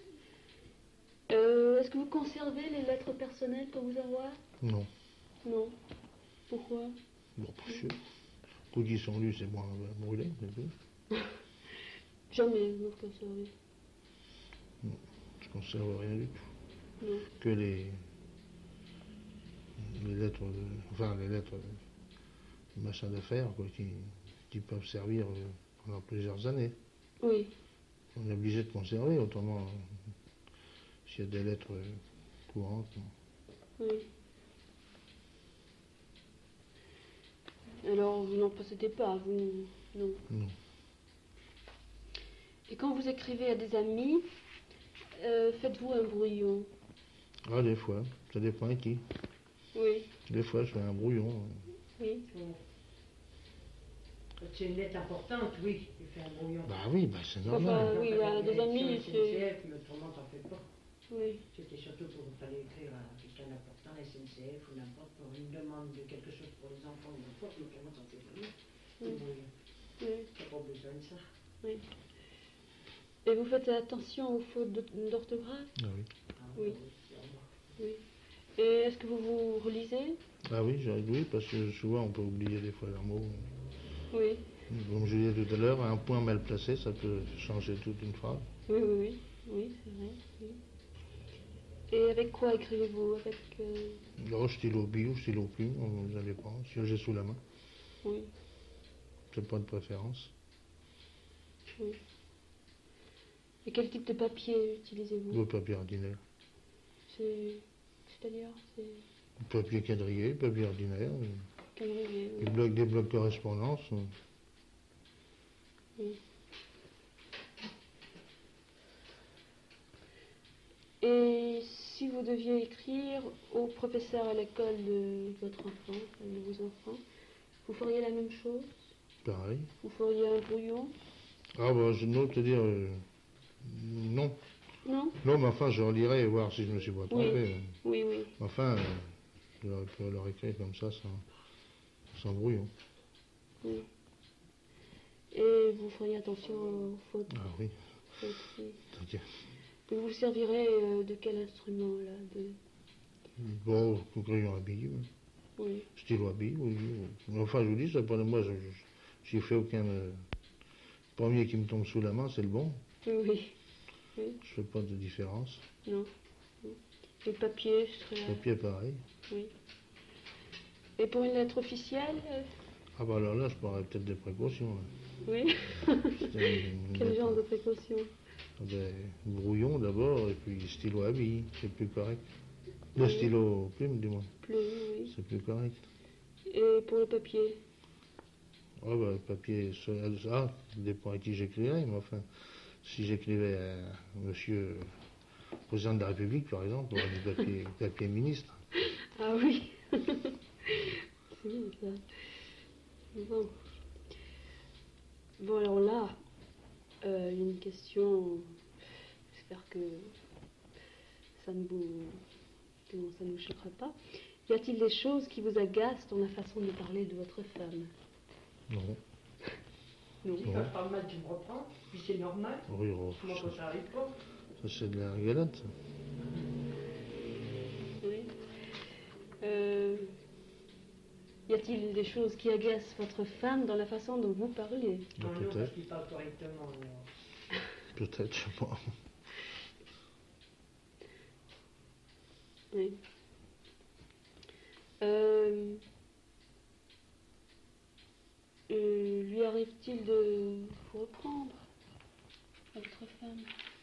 Euh, Est-ce que vous conservez les lettres personnelles pour vous avoir? Non. Non. Pourquoi? Bon, parce que coup qu'ils sont lus, c'est moins brûlé, c'est tout. Jamais vous conservez. Non, je conserve rien du tout. Non. Que les, les lettres, de, enfin les lettres, de machin d'affaires, quoi, qui, qui peuvent servir euh, pendant plusieurs années. Oui. On est obligé de conserver, autrement, euh, s'il y a des lettres euh, courantes. Non. Oui. Alors, vous n'en possédez pas, vous... Non. Non. Et quand vous écrivez à des amis, euh, faites-vous un brouillon? Ah, des fois, ça dépend à qui. Oui. Des fois, je fais un brouillon. Oui. Quand c'est une lettre importante, oui, tu fais un brouillon. Bah oui, bah c'est Enfin, normal. oui, à des amis, c'est... c'est... S N C F, mais autrement, t'en fais pas. Oui. C'était surtout pour qu'il fallait écrire à quelqu'un d'important, S N C F ou n'importe, pour une demande de quelque chose pour les enfants ou n'importe, mais autrement, t'en fais pas. C'est Oui. brouillon. Oui. T'as pas besoin de ça. Oui. Et vous faites attention aux fautes de- d'orthographe? Ah oui. Ah, Oui. sûrement. Oui. Et est-ce que vous vous relisez? Ah oui, j'ai- oui, parce que souvent on peut oublier des fois leurs mots. Oui. Comme je disais tout à l'heure, un point mal placé, ça peut changer toute une phrase. Oui, oui, oui. Oui, c'est vrai. Oui. Et avec quoi écrivez-vous? Avec... euh, Là, stylo bille ou stylo plume, ça dépend, si j'ai sous la main. Oui. C'est pas de préférence. Oui. Et quel type de papier utilisez-vous? Le papier ordinaire. C'est... C'est-à-dire, c'est... Papier quadrillé, papier ordinaire. quadrillé, oui. Des blocs, des blocs correspondance. Oui. Et si vous deviez écrire au professeur à l'école de votre enfant, de vos enfants, vous feriez la même chose? Pareil. Vous feriez un brouillon? Ah bah, je n'ose te dire, euh, non. Non? Non, mais enfin, je relirai et voir si je me suis pas trompé. Oui, oui. Enfin, euh, je peux leur écrire comme ça, sans, sans brouillon. Oui. Et vous feriez attention aux fautes? Ah oui, fautes, oui. t'inquiète. Et vous servirez euh, de quel instrument, là? De... Bon, au crayon à billes, oui. Oui. Stylo à billes, oui. oui. Enfin, je vous dis, ça pour moi, je j'ai fait aucun... euh, premier qui me tombe sous la main, c'est le bon. Oui, oui. Oui. Je fais pas de différence. Non. Non. Et le papier, ce serait... Le papier, pareil. Oui. Et pour une lettre officielle euh, Ah bah alors là, je prendrais peut-être des précautions. Là. Oui. C'était une Quel lettre- genre de précaution? Des brouillons d'abord, et puis stylo à billes, c'est plus correct. Le Oui. stylo plume, du moins, Plume, oui. c'est plus correct. Et pour le papier? Ah bah, le papier, ça ah, ça dépend à qui j'écrivais, mais enfin, si j'écrivais à monsieur le président de la République, par exemple, on aurait du papier, papier ministre. Ah oui. C'est bien ça. Bon. Bon, alors là, euh, il y a une question. J'espère que ça ne vous, que ça ne vous choquera pas. Y a-t-il des choses qui vous agacent dans la façon de parler de votre femme? Non. Non. Si Ouais. quand je parle mal, tu me reprends, puis c'est normal. Oui, oh, Moi, quand ça arrive pas. ça c'est de la rigolade. ça. Oui. Euh, y a-t-il des choses qui agacent votre femme dans la façon dont vous parlez? Bah, Non, non, parce peut-être, qu'il parle correctement. alors. peut-être, je sais pas. Oui. Euh, euh, lui arrive-t-il de vous reprendre à votre femme?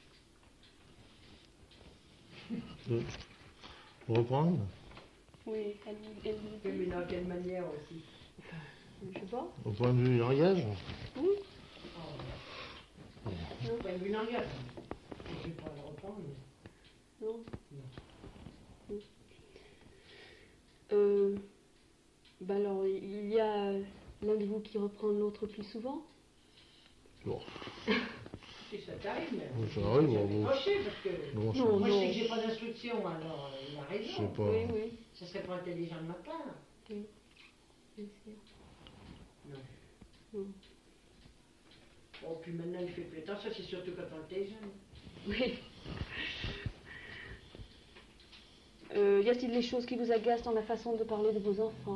De reprendre. Oui, elle vous elle vous Oui, mais dit. dans quelle manière aussi? Je sais pas. Au point de vue langage, Oui. Oh. Non, pas une langage. Je vais pas le reprendre, mais... Non. Non. Non. Euh, bah alors, il y a l'un de vous qui reprend l'autre plus souvent? bon, Si ça t'arrive, mais... Oui, ça arrive, J'ai bon, bon. décroché, parce que... bon, Non, Moi, je non. sais que j'ai pas d'instruction, alors euh, il a je raison. sais pas. Oui, oui. Ça serait pas intelligent de ma part. Oui. Bien sûr. Non. Non. Bon, puis maintenant, il fait plus attention, c'est surtout quand on était jeune. Oui. Euh, y a-t-il des choses qui vous agacent dans la façon de parler de vos enfants?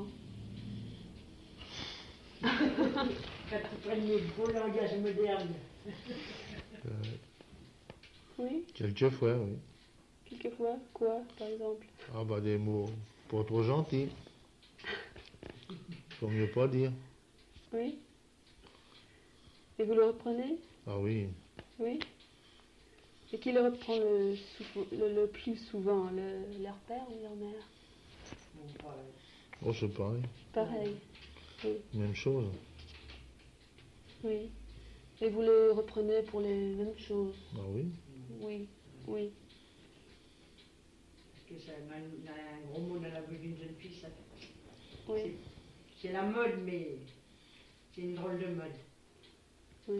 Quand ils prennent le beau langage moderne. Euh, Oui, quelquefois, oui. quelquefois. Quoi, par exemple? Ah bah des mots pas trop gentils. Faut mieux pas dire. Oui. Et vous le reprenez? Ah oui. Oui. Et qui le reprend le, sou- le, le plus souvent, le- leur père ou leur mère? Bon, pareil. Oh, c'est pareil. Pareil. Oui. Même chose. Oui. Et vous le reprenez pour les mêmes choses? Ah oui. Oui. Oui. Parce que ça a un, un gros mot dans la bouche d'une jeune fille, ça. Oui. C'est- C'est la mode, mais c'est une drôle de mode. Oui.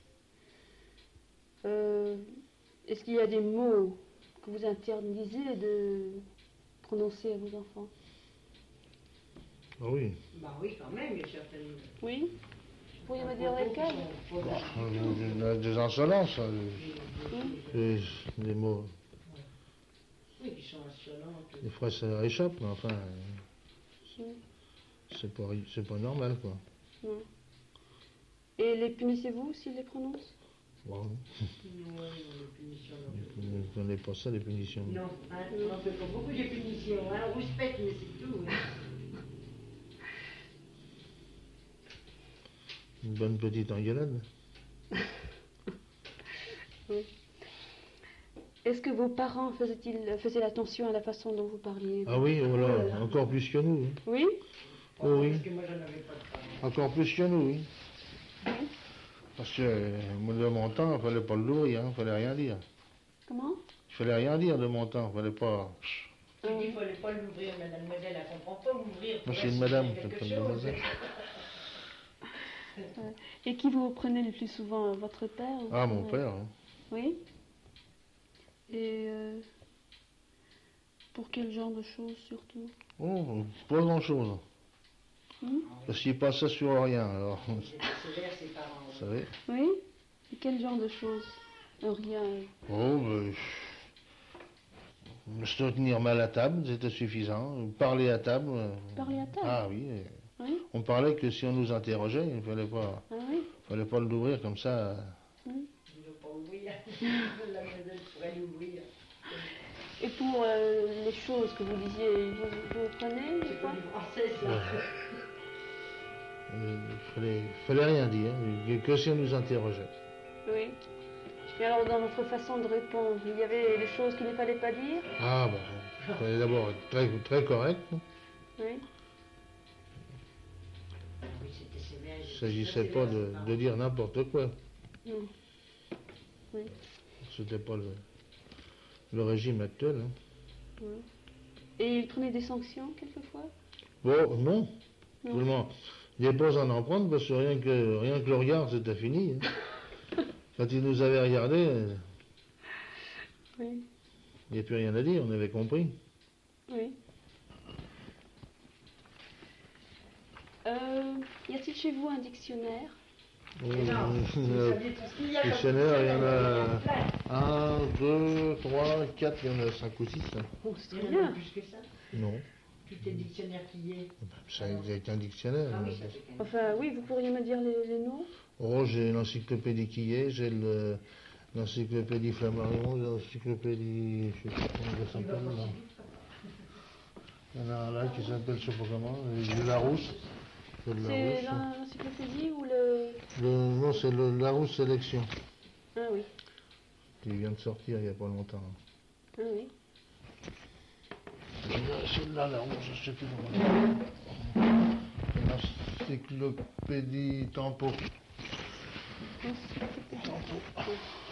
Euh, Est-ce qu'il y a des mots que vous interdisez de prononcer à vos enfants? Ah oui. Bah oui, quand même, il y a certaines. Oui. Vous pourriez me dire propos qui lesquels? sont pas- Euh, Des insolences, hein, Oui. des, des mots. Oui, qui sont insolentes. Des fois ça échappe, mais enfin, euh, Oui. c'est pas, c'est pas normal, quoi. Non. Et les punissez-vous s'ils les prononcent? Bon, Non, non, les punitions, non. vous n'avez pas ça, les punitions. Non, hein, on n'en fait pas beaucoup de punitions. Hein. On respecte, mais c'est tout. Hein. Une bonne petite engueulade. Oui. Est-ce que vos parents faisaient-ils faisaient attention à la façon dont vous parliez? Ah oui, oh là, encore plus que nous. hein. Oui. Oh oui. Parce que moi, j'en avais pas de parents. Encore plus que nous, oui. Oui. Parce que euh, moi, de mon temps, il fallait pas le nourrir, il fallait rien dire. Comment? Il fallait rien dire de mon temps, il fallait pas. Tu dis qu'il ne fallait pas l'ouvrir, mais la demoiselle, elle ne comprend pas l'ouvrir. Moi, pour c'est une elle, madame, c'est c'est quelque pas une chose. demoiselle. Et qui vous reprenez le plus souvent, votre père ou Ah, votre mon mère? père. hein. Oui. Et euh, pour quel genre de choses surtout? Oh, pas grand-chose. Hmm? Parce qu'il passait sur rien, alors. Ils étaient sévères, ses parents. Vous savez. Oui. Et quel genre de choses? Euh, Rien. Oh, ben, se tenir mal à table, c'était suffisant. Parler à table. euh, Parler à table? Ah oui. euh, Oui. On parlait que si on nous interrogeait, il fallait pas, Ah oui. fallait pas l'ouvrir comme ça. Ils n'ont pas ouvrir. La demoiselle pourrait l'ouvrir. Et pour euh, les choses que vous disiez, vous, vous prenez des C'est fois? pas du français, ça. Il fallait, fallait rien dire, que, que si on nous interrogeait. Oui. Et alors, dans votre façon de répondre, il y avait des choses qu'il ne fallait pas dire? Ah bah, il fallait d'abord être très, très correct. Oui. Oui, c'était sévère. Il ne s'agissait pas de, de dire n'importe quoi. Non. Oui. C'était pas le, le régime actuel. hein. Oui. Et il prenait des sanctions quelquefois? Bon, non. Non. Tout le monde. Il n'y a pas à en prendre parce que rien que, rien que le regard, c'était fini. hein. Quand il nous avait regardé, euh, Oui. il n'y a plus rien à dire, on avait compris. Oui. Euh, y a-t-il chez vous un dictionnaire? Oh, Mais non, vous euh, saviez tout ce qu'il y a. dictionnaire, il y en a plein. un, deux, trois, quatre, il y en a cinq ou six. hein. Oh, c'est Il très y en a bien. plus que ça. Non, Tous les dictionnaires qu'il y ait. ça avec un dictionnaire. Ah hein. oui, ça fait quand même. Enfin, oui, vous pourriez me dire les, les noms? Oh, j'ai l'encyclopédie Quillet, j'ai le- l'encyclopédie Flammarion, l'encyclopédie, je sais pas comment ça Il va s'appelle. pas là. si vite, papa. Il y en a un là qui s'appelle, je sais pas comment, le Larousse. C'est le C'est Larousse. l'en- l'encyclopédie ou le... Le, non, c'est le Larousse Sélection, Ah oui. qui vient de sortir il n'y a pas longtemps. Ah oui. C'est là, Larousse, je sais plus comment. L'encyclopédie Tempo. Encyclopédie.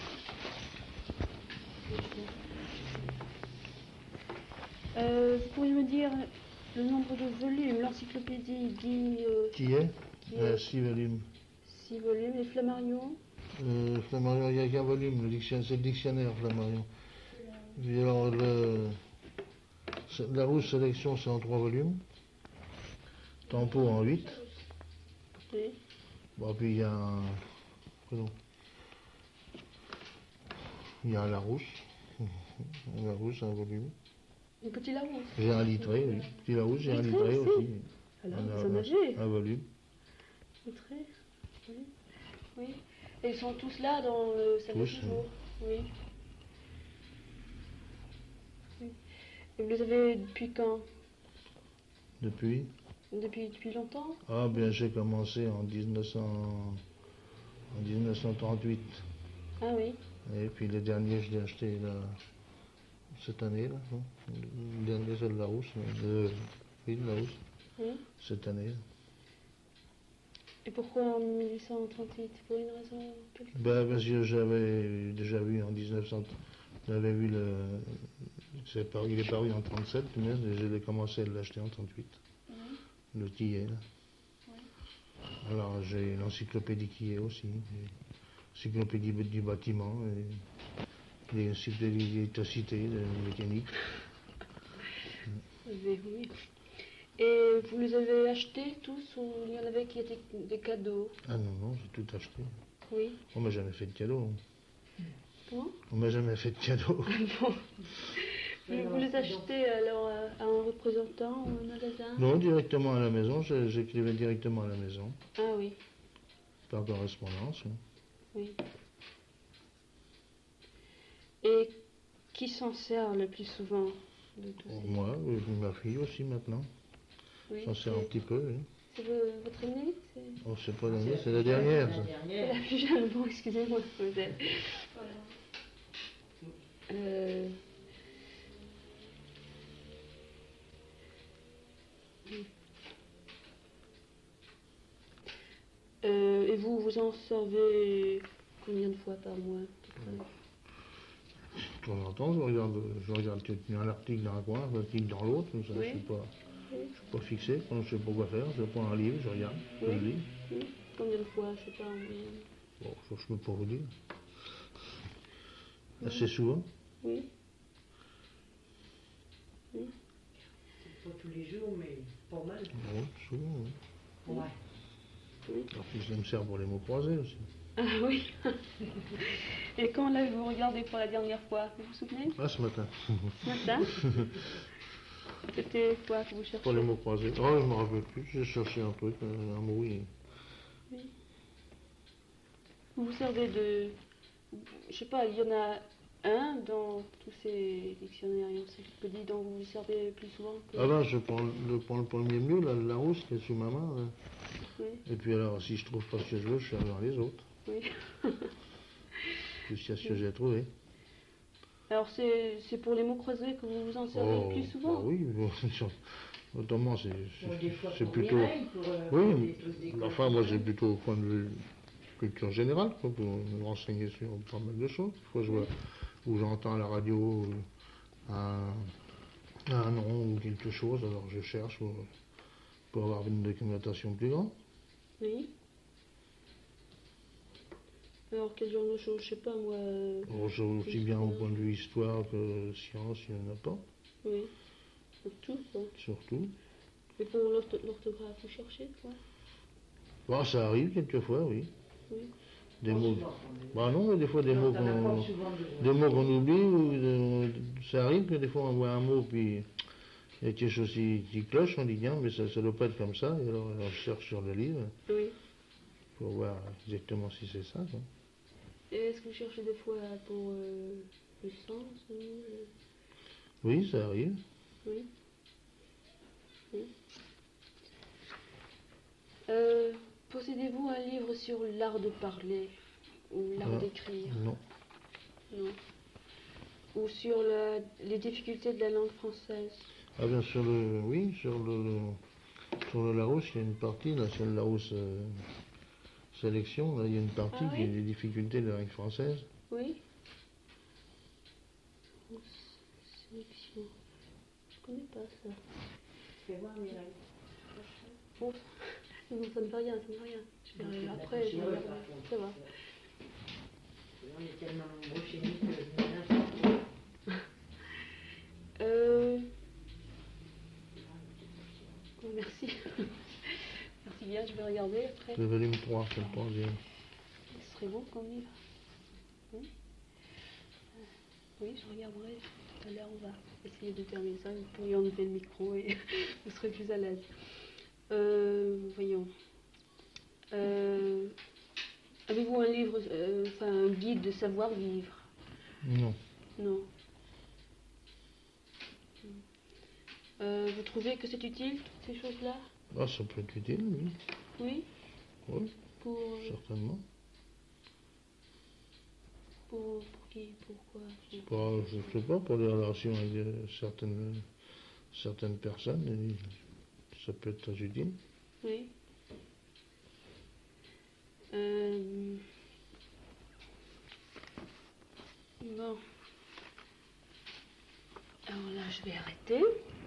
Euh, vous pourriez me dire le nombre de volumes? L'encyclopédie dit euh, Qui est Qui euh, est Six volumes. six volumes. Et Flammarion? Euh, Flammarion, il n'y a qu'un volume, le dictionnaire, c'est le dictionnaire Flammarion. Et alors, le, c'est- Larousse Sélection, c'est en trois volumes. Tempo en huit. Oui. Bon, puis il y a un... Pardon. Il y a un Larousse. Un Larousse, un volume. Un petit Larousse. J'ai un litré, oui. Petit Larousse, j'ai un Litré litré aussi. aussi. Alors, un, vous un- en avez. un volume. Litré. Oui. Oui. Et ils sont tous là dans le salon Tous, toujours. Oui. Oui. Et vous les avez depuis quand? Depuis Depuis, depuis longtemps? Ah, bien, j'ai commencé en dix-neuf cents... en dix-neuf cent trente-huit. Ah oui. Et puis le dernier, je l'ai acheté là, cette année, là. Non, le dernier, c'est le Larousse. Euh, oui, le Larousse, Oui. cette année. Et pourquoi en mille huit cent trente-huit? Pour une raison quelconque? Ben, parce que j'avais déjà vu en dix-neuf cents, j'avais vu le... c'est paru, il est paru en trente-sept, mais j'ai commencé à l'acheter en trente-huit. Oui. Le Quillet, là. Oui. Alors, j'ai l'encyclopédie Quillet aussi, l'encyclopédie du bâtiment, et l'encyclopédie d'électricité, de mécanique. Oui, oui. Et vous les avez achetés tous ou il y en avait qui étaient des cadeaux? Ah non, non, j'ai tout acheté. Oui. On m'a jamais fait de cadeau. Comment? On m'a jamais fait de cadeau. Bon. Vous, vous les achetez alors à, à un représentant ou un magasin? Non, directement à la maison, je- j'écrivais directement à la maison, Ah oui, par correspondance. oui. oui. Et qui s'en sert le plus souvent de tous ces... Moi, et puis ma fille aussi maintenant. Oui, J'en sers un c'est- petit peu. Oui. c'est vo- votre aînée? C'est Oh, c'est pas l'année, c'est la dernière. La ça. c'est dernière. la plus jeune, bon, excusez-moi. vous êtes- Euh... Euh, et vous, vous en servez combien de fois par mois à peu près? De temps en temps, je regarde, je regarde un article dans un coin, un article dans l'autre, comme ça, Oui. je ne suis pas, Oui. je suis pas fixé, quand je sais pas quoi faire, je prends un livre, je regarde, je Oui. le lis. Oui. Combien de fois, je sais pas, en moyenne? Bon, ça, je peux pas vous dire. Assez souvent. Oui. Oui. Pas tous les jours, mais pas mal. Oui, souvent. Oui. Ouais. Oui. En plus, je me sers pour les mots croisés aussi. Ah oui. Et quand l'avez-vous regardé pour la dernière fois? Vous vous souvenez? Ah, ce matin. Ce matin? C'était quoi que vous cherchiez? Pour les mots croisés. Oh, je me rappelle plus, j'ai cherché un truc, un mot. et- Oui. Vous vous servez de... Je sais pas, il y en a un dans tous ces dictionnaires et encyclopédies dont vous vous servez plus souvent que... Ah ben, je prends, le, prends le premier mieux, là, le Larousse qui est sous ma main. là. Oui, Et puis alors, si je trouve pas ce que je veux, je cherche dans les autres. oui. Jusqu'à ce que j'ai trouvé. Alors c'est c'est pour les mots croisés que vous vous en servez Oh, plus souvent? bah oui, autrement c'est Bon, des fois, c'est- c'est pour plutôt... Mireille, pour, euh, pour Oui, des trucs d'école. enfin moi c'est plutôt au point de vue culture générale, quoi, pour me renseigner sur pas mal de choses. Des fois je vois, où j'entends à la radio un, un nom ou quelque chose, alors je cherche pour, pour avoir une documentation plus grande. Oui. Alors quel genre de choses? Je sais pas moi... euh, Alors, c'est aussi bien au point de vue histoire que science, il y en a pas, Oui. Pour tout, quoi. surtout. Et pour l'ortho- l'orthographe, vous cherchez, quoi? Bon, ça arrive quelquefois, oui. Oui. Des Pas mots... souvent, quand même. Bah non, mais des fois des mots Non, t'en as pas qu'on... souvent besoin. Des mots qu'on oublie, ou de- ça arrive que des fois on voit un mot, puis il y a quelque chose qui, qui cloche, on dit tiens, mais ça ne doit pas être comme ça, et alors on cherche sur le livre Oui. pour voir exactement si c'est ça. quoi. Et est-ce que vous cherchez des fois pour euh, le sens? euh, Oui, ça arrive. Oui. Oui. Euh, possédez-vous un livre sur l'art de parler ou l'art Ah, d'écrire? Non. Non. Ou sur la- les difficultés de la langue française? Ah bien sur le... Oui, sur le, le- sur le Larousse, il y a une partie, là, sur le Larousse euh, sélection, là, il y a une partie Ah qui est oui. les difficultés de la langue française. Oui. Sélection. Je connais pas ça. Fais voir, Mireille. Bon, non, ça ne veut rien, ça ne veut rien. Je verrai Non, après, je c'est vrai, regarderai. par contre. Ça va. On est tellement nombreux chez nous que n'importe quoi. Euh... oh, merci. Merci bien. bien, je vais regarder après. Le volume trois, c'est le troisième. Ce serait bon comme livre. Oui, oui, je regarderai. Tout à l'heure, on va essayer de terminer ça. Vous pourriez enlever le micro et vous serez plus à l'aise. Euh, voyons. Euh, Avez-vous un livre, euh, enfin un guide de savoir-vivre? Non. Non. Euh, vous trouvez que c'est utile, toutes ces choses-là? Ah, ça peut être utile, oui. Oui? Oui, Pour, euh, certainement. pour, pour qui? Pourquoi? Pas, je ne sais pas, pour des relations avec euh, certaines, certaines personnes, et ça peut être très utile. Oui. Euh, Bon. Alors là, je vais arrêter.